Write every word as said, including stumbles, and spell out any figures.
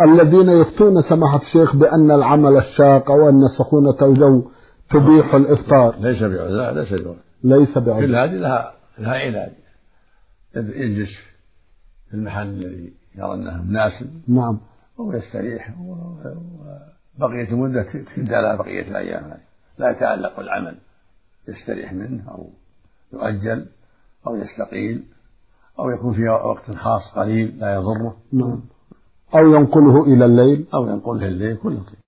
الذين يفتون سماحة الشيخ بأن العمل الشاق أو أن سخونة الجو تبيح الإفطار. ليس بعذر، لا ليس بعذر، ليس بعذر. كل هذه لها لها علاج، يجلس في المحل الذي يرى أنه مناسب. نعم. ويستريح، وبقية المدة تكد على بقية الأيام، لا يتعلق العمل، يستريح منه أو يؤجل أو يستقيل أو يكون في وقت خاص قليل لا يضره. نعم. أو ينقله إلى الليل أو ينقله الليل، كله.